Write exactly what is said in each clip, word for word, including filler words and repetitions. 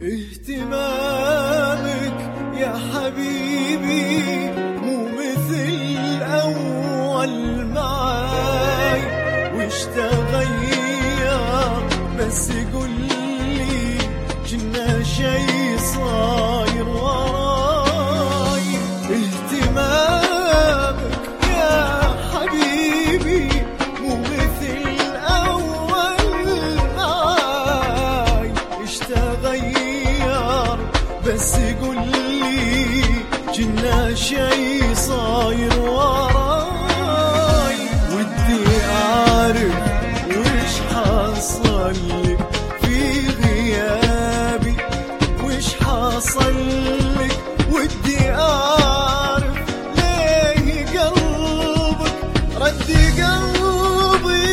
اهتمامك يا حبيبي مو مثل أول معاي، وش تغير بس قولي جنا شي صاير وراي. اهتمامك يا حبيبي مو مثل أول معاي، وش تغير بس قولي جنا شي صاير وراي. ودي أعرف وش حصل لك في غيابي، وش حصل لك. ودي أعرف ليه قلبك ردي قلبي.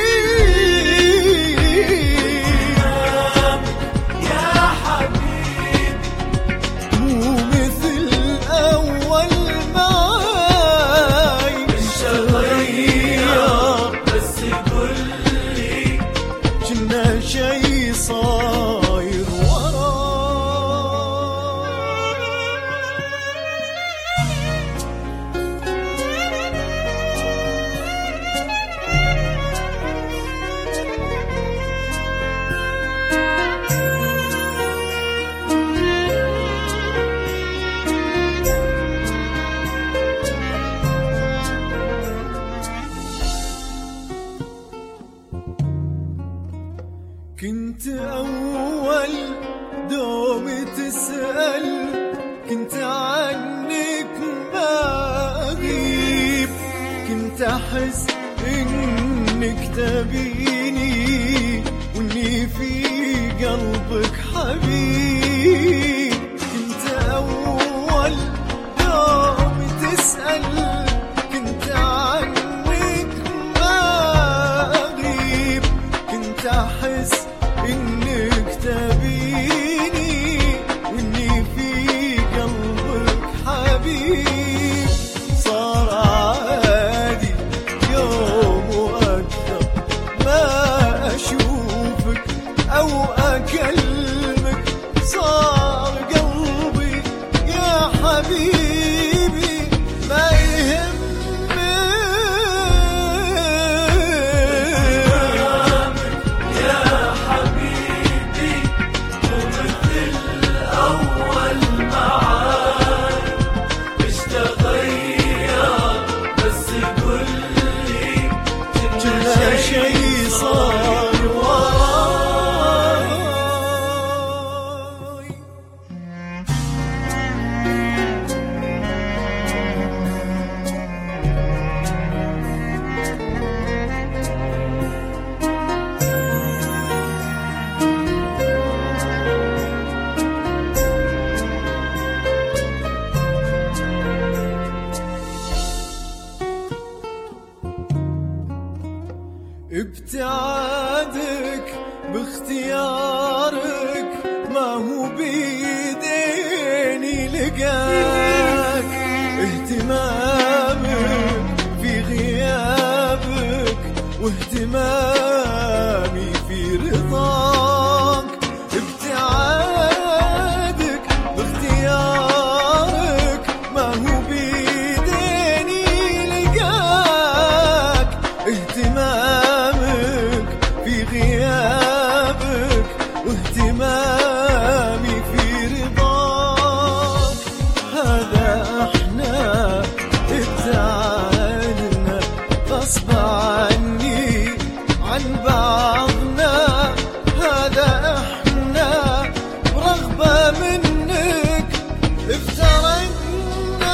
شي صاير كنت أول دوم تسأل، كنت عنك ما أغيب، كنت أحس إنك تبيني وإني في قلبك حبيب. كنت أول دوم تسأل، كنت عنك ما أغيب، كنت أحس إنك تبيني وإني في قلبك حبيب. صار عادي يوم وأكثر ما أشوفك أو أكلمك، صار قلبي يا حبيبي ما شي صار وراي. ابتعادك باختيارك ما هو بيديني لقاك، اهتمامك في غيابك واهتمامي في رضاك. ابتعادك باختيارك ما هو بيديني لقاك، اهتمامك في غيابك واهتمامي في رضاك. هذا احنا ابتعدنا غصب عني عن بعضنا، هذا احنا برغبة منك افترقنا.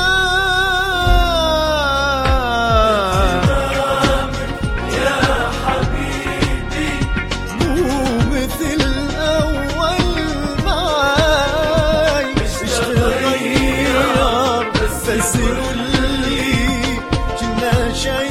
بس قولي جنا شي